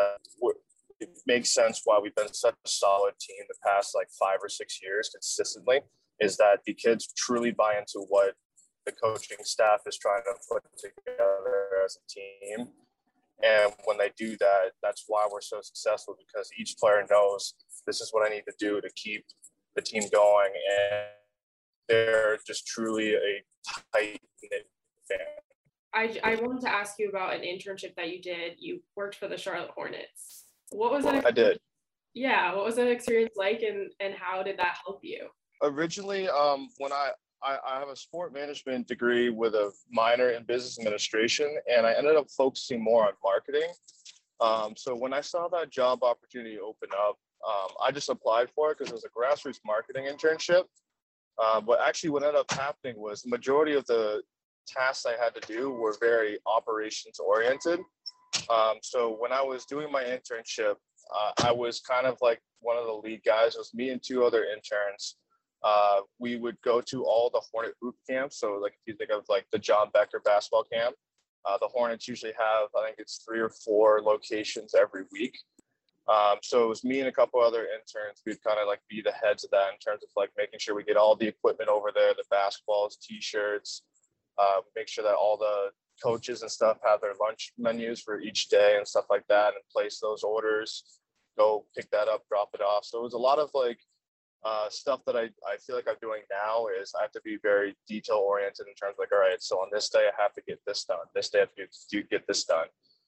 it makes sense why we've been such a solid team the past like 5 or 6 years consistently, is that the kids truly buy into what the coaching staff is trying to put together as a team. And when they do that, that's why we're so successful, because each player knows this is what I need to do to keep the team going. And they're just truly a tight-knit family. I wanted to ask you about an internship that you did. You worked for the Charlotte Hornets. What was that? I did. Yeah. What was that experience like, and how did that help you? Originally, when I have a sport management degree with a minor in business administration, and I ended up focusing more on marketing. So when I saw that job opportunity open up, I just applied for it because it was a grassroots marketing internship. But actually what ended up happening was the majority of the tasks I had to do were very operations oriented. So when I was doing my internship, I was kind of like one of the lead guys. It was me and 2 other interns. We would go to all the Hornet boot camps. So like if you think of like the John Becker basketball camp, the Hornets usually have, I think it's 3 or 4 locations every week. So it was me and a couple other interns. We'd kind of like be the heads of that in terms of like making sure we get all the equipment over there, the basketballs, t-shirts, make sure that all the coaches and stuff have their lunch menus for each day and stuff like that, and place those orders, go pick that up, drop it off. So it was a lot of like stuff that I feel like I'm doing now is I have to be very detail oriented in terms of like, all right, so on this day I have to get this done. This day I have to get this done.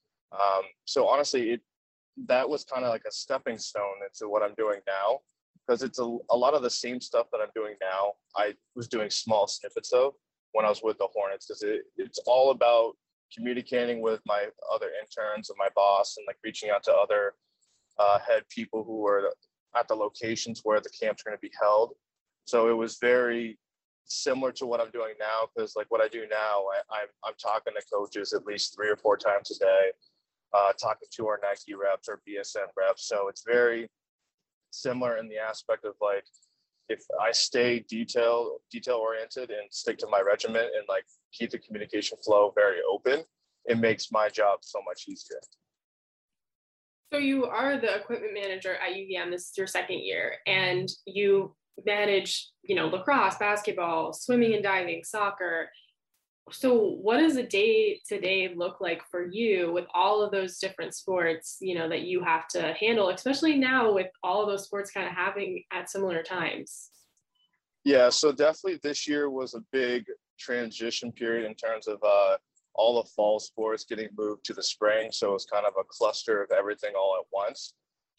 So honestly, that was kind of like a stepping stone into what I'm doing now, because it's a lot of the same stuff that I'm doing now. I was doing small snippets of when I was with the Hornets, because it's all about communicating with my other interns and my boss, and like reaching out to other head people who are at the locations where the camps are going to be held. So it was very similar to what I'm doing now, because like what I do now, I'm talking to coaches at least 3 or 4 times a day, talking to our Nike reps or BSN reps. So it's very similar in the aspect of like, if I stay detail oriented and stick to my regiment and like keep the communication flow very open, it makes my job so much easier. So you are the equipment manager at UVM. This is your 2nd year, and you manage, lacrosse, basketball, swimming and diving, soccer. So what does a day-to-day look like for you with all of those different sports, that you have to handle, especially now with all of those sports kind of happening at similar times? Yeah, so definitely this year was a big transition period in terms of all the fall sports getting moved to the spring. So it was kind of a cluster of everything all at once.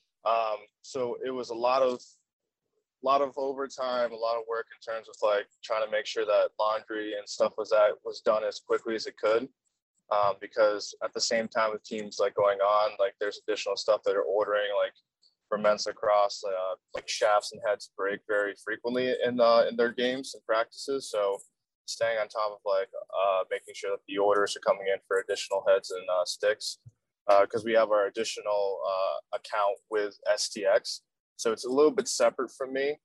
So it was a lot of overtime, a lot of work in terms of like trying to make sure that laundry and stuff was done as quickly as it could. Because at the same time with teams like going on, like there's additional stuff that are ordering, like for men's lacrosse, like shafts and heads break very frequently in their games and practices. So staying on top of like making sure that the orders are coming in for additional heads and sticks, because we have our additional account with STX. So it's a little bit separate from me.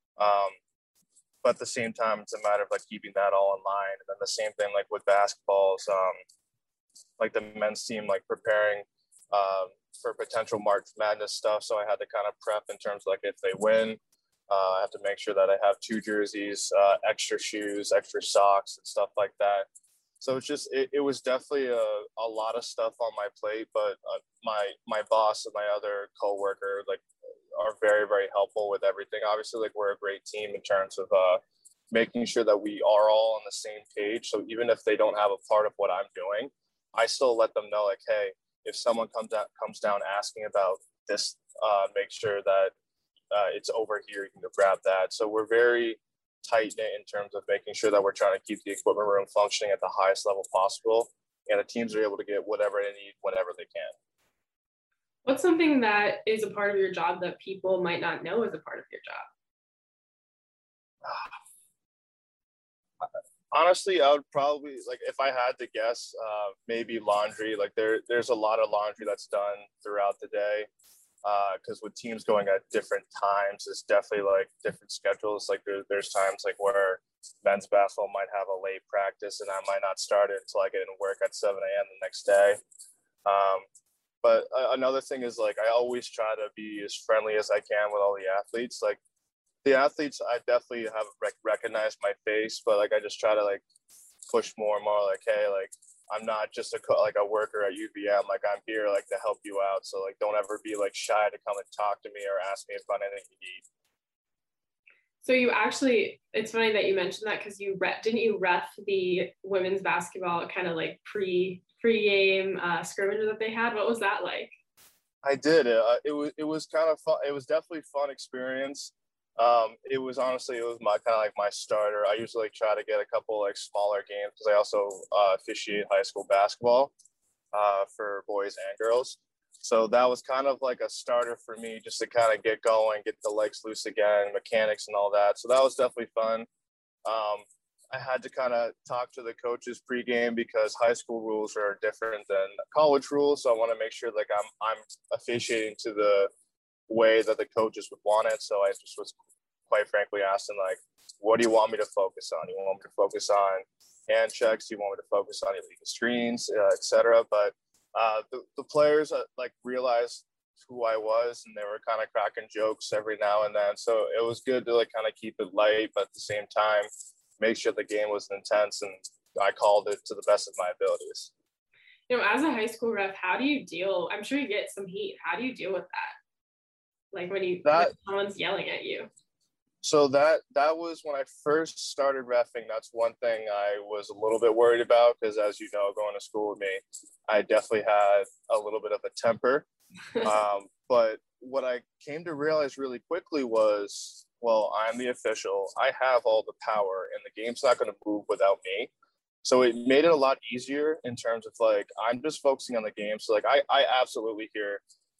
But at the same time, it's a matter of like keeping that all in line. And then the same thing like with basketballs, like the men's team, like preparing for potential March Madness stuff. So I had to kind of prep in terms of like if they win, I have to make sure that I have 2 jerseys, extra shoes, extra socks and stuff like that. So it's just, it was definitely a lot of stuff on my plate, but my boss and my other coworker like are very, very helpful with everything. Obviously, like we're a great team in terms of making sure that we are all on the same page. So even if they don't have a part of what I'm doing, I still let them know like, hey, if someone comes down asking about this, make sure that it's over here, you can go grab that. So we're very tight knit in terms of making sure that we're trying to keep the equipment room functioning at the highest level possible, and the teams are able to get whatever they need whenever they can. What's something that is a part of your job that people might not know is a part of your job? Honestly, I would probably, like, if I had to guess, maybe laundry. Like there's a lot of laundry that's done throughout the day. Because with teams going at different times, it's definitely like different schedules. Like there's times like where men's basketball might have a late practice and I might not start it until I get into work at 7 a.m. the next day. But another thing is, like, I always try to be as friendly as I can with all the athletes. Like the athletes, I definitely have recognized my face, but like I just try to like push more and more. Like, hey, like I'm not just a worker at UVM. Like I'm here like to help you out. So like don't ever be like shy to come and talk to me or ask me about anything you need. So you actually, it's funny that you mentioned that because didn't you ref the women's basketball kind of like pre-game scrimmage that they had? What was that like? I did. It was kind of fun. It was definitely a fun experience. It was my kind of like my starter. I usually like try to get a couple like smaller games because I also officiate high school basketball for boys and girls. So that was kind of like a starter for me just to kind of get going, get the legs loose again, mechanics and all that. So that was definitely fun. I had to kind of talk to the coaches pregame because high school rules are different than college rules. So I want to make sure like I'm officiating to the way that the coaches would want it. So I just was quite frankly asking, like, what do you want me to focus on? You want me to focus on hand checks? Do you want me to focus on illegal screens, etc.? But the players like realized who I was, and they were kind of cracking jokes every now and then. So it was good to like kind of keep it light, but at the same time, make sure the game was intense, and I called it to the best of my abilities. You know, as a high school ref, how do you deal? I'm sure you get some heat. How do you deal with that? Like when someone's yelling at you. So that was when I first started reffing. That's one thing I was a little bit worried about because, as you know, going to school with me, I definitely had a little bit of a temper. But what I came to realize really quickly was, well, I'm the official. I have all the power, and the game's not going to move without me. So it made it a lot easier in terms of like I'm just focusing on the game. So like I absolutely hear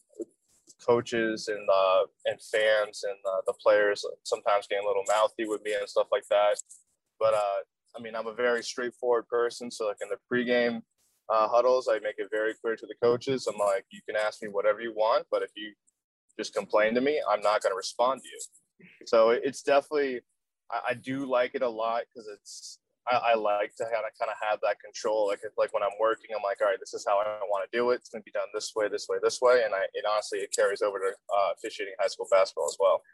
coaches and fans and the players sometimes getting a little mouthy with me and stuff like that. But I mean, I'm a very straightforward person. So like in the pregame huddles, I make it very clear to the coaches. I'm like, you can ask me whatever you want, but if you just complain to me, I'm not going to respond to you. So it's definitely, I do like it a lot because I like to kind of have that control. Like when I'm working, I'm like, all right, this is how I want to do it. It's going to be done this way, this way, this way. And honestly, it carries over to officiating high school basketball as well.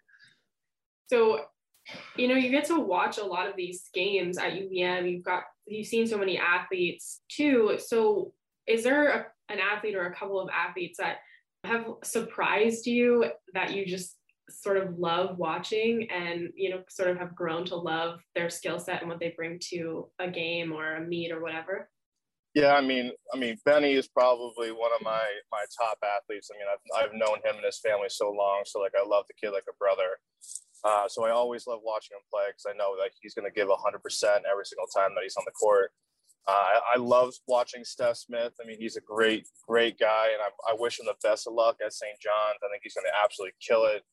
So, you know, you get to watch a lot of these games at UVM. You've seen so many athletes too. So is there an athlete or a couple of athletes that have surprised you that you just sort of love watching and, you know, sort of have grown to love their skill set and what they bring to a game or a meet or whatever? Yeah, I mean, Benny is probably one of my top athletes. I mean, I've known him and his family so long. So like, I love the kid like a brother. So I always love watching him play because I know that he's going to give 100% every single time that he's on the court. I love watching Steph Smith. I mean, he's a great guy, and I wish him the best of luck at St. John's. I think he's going to absolutely kill it.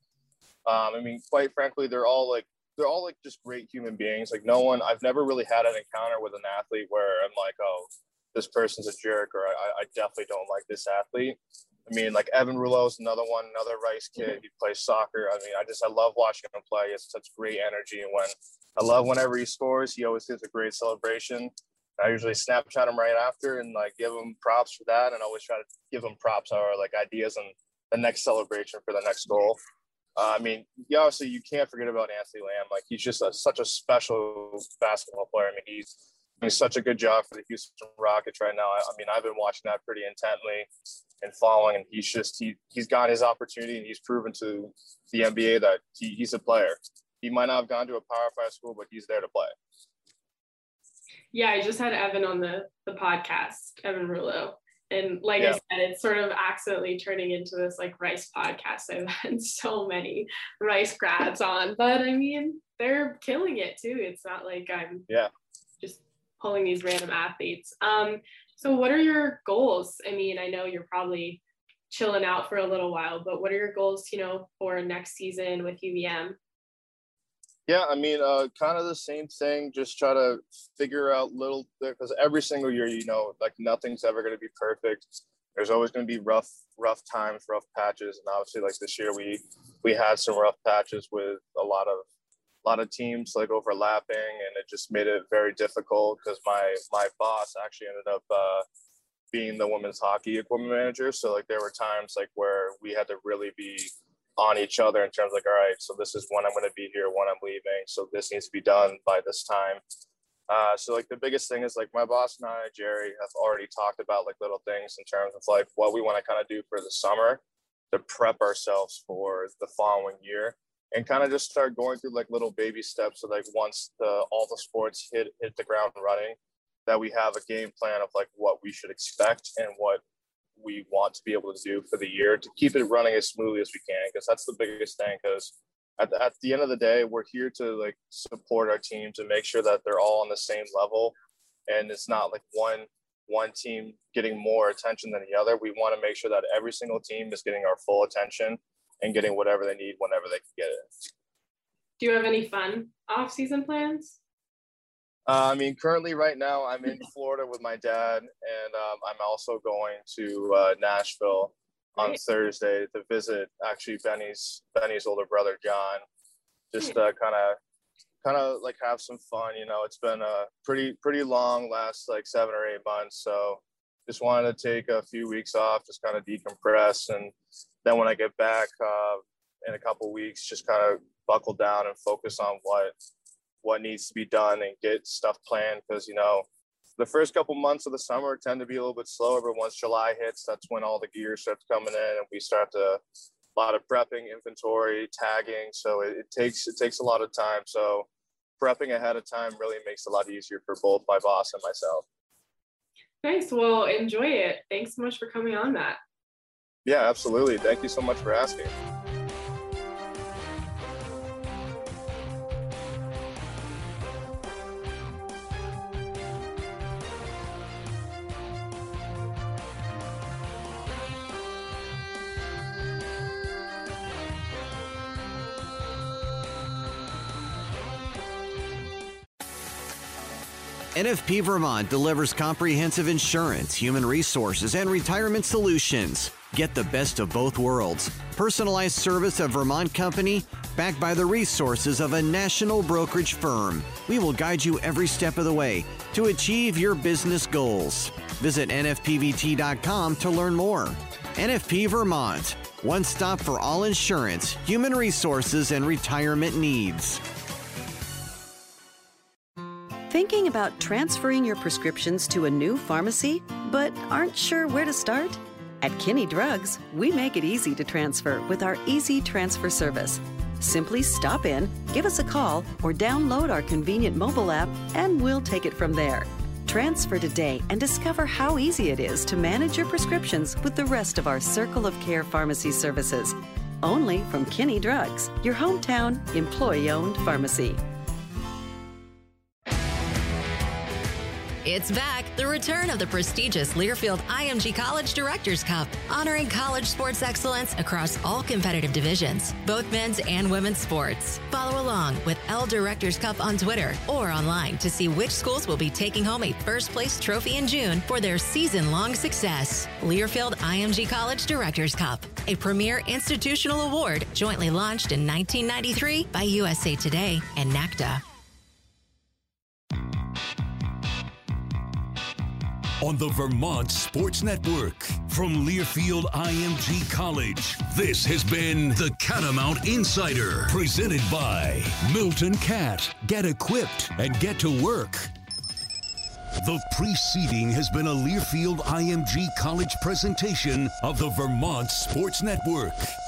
I mean, quite frankly, they're all just great human beings. Like I've never really had an encounter with an athlete where I'm like, oh, this person's a jerk, or I definitely don't like this athlete. I mean, like Evan Rouleau's another Rice kid. He plays soccer. I mean, I love watching him play. It's such great energy. And whenever he scores, he always gives a great celebration. I usually Snapchat him right after and like give him props for that, and always try to give him props or like ideas on the next celebration for the next goal. I mean, obviously you can't forget about Anthony Lamb. Like he's just such a special basketball player. I mean, he's doing such a good job for the Houston Rockets right now. I mean, I've been watching that pretty intently and following, and he's got his opportunity, and he's proven to the NBA that he's a player. He might not have gone to a Power 5 school, but he's there to play. Yeah, I just had Evan on the podcast, Evan Rouleau. And like I said, it's sort of accidentally turning into this like Rice podcast. I've had so many Rice grads on, but I mean, they're killing it too. It's not like I'm just pulling these random athletes. So what are your goals? I mean, I know you're probably chilling out for a little while, but what are your goals, you know, for next season with UVM? Yeah, I mean, kind of the same thing. Just try to figure out because every single year, like nothing's ever going to be perfect. There's always going to be rough times, rough patches, and obviously, like this year, we had some rough patches with a lot of teams like overlapping, and it just made it very difficult because my boss actually ended up being the women's hockey equipment manager. So like there were times like where we had to really be on each other in terms of like, all right, so this is when I'm going to be here, when I'm leaving. So this needs to be done by this time. So like the biggest thing is like my boss and I, Jerry, have already talked about like little things in terms of like what we want to kind of do for the summer to prep ourselves for the following year, and kind of just start going through like little baby steps. So like once all the sports hit the ground running, that we have a game plan of like what we should expect and what we want to be able to do for the year to keep it running as smoothly as we can, because that's the biggest thing. Because at the end of the day, we're here to like support our teams and make sure that they're all on the same level, and it's not like one team getting more attention than the other. We want to make sure that every single team is getting our full attention and getting whatever they need whenever they can get it. Do you have any fun off-season plans? I mean, currently right now I'm in Florida with my dad, and I'm also going to Nashville on Thursday to visit actually Benny's older brother, John, just kind of like have some fun. It's been a pretty long last like 7 or 8 months. So just wanted to take a few weeks off, just kind of decompress. And then when I get back in a couple weeks, just kind of buckle down and focus on what needs to be done and get stuff planned. Because, the first couple months of the summer tend to be a little bit slower, but once July hits, that's when all the gear starts coming in and we start a lot of prepping, inventory, tagging. So it takes a lot of time. So prepping ahead of time really makes it a lot easier for both my boss and myself. Nice. Well, enjoy it. Thanks so much for coming on, Matt. Yeah, absolutely. Thank you so much for asking. NFP Vermont delivers comprehensive insurance, human resources, and retirement solutions. Get the best of both worlds. Personalized service of Vermont company, backed by the resources of a national brokerage firm. We will guide you every step of the way to achieve your business goals. Visit nfpvt.com to learn more. NFP Vermont, one stop for all insurance, human resources, and retirement needs. Thinking about transferring your prescriptions to a new pharmacy, but aren't sure where to start? At Kinney Drugs, we make it easy to transfer with our Easy Transfer service. Simply stop in, give us a call, or download our convenient mobile app, and we'll take it from there. Transfer today and discover how easy it is to manage your prescriptions with the rest of our Circle of Care pharmacy services. Only from Kinney Drugs, your hometown, employee-owned pharmacy. It's back, the return of the prestigious Learfield IMG College Directors Cup, honoring college sports excellence across all competitive divisions, both men's and women's sports. Follow along with L Directors Cup on Twitter or online to see which schools will be taking home a first place trophy in June for their season-long success. Learfield IMG College Directors Cup, a premier institutional award jointly launched in 1993 by USA Today and NACDA. On the Vermont Sports Network from Learfield IMG College, this has been the Catamount Insider, presented by Milton Cat. Get equipped and get to work. The preceding has been a Learfield IMG College presentation of the Vermont Sports Network.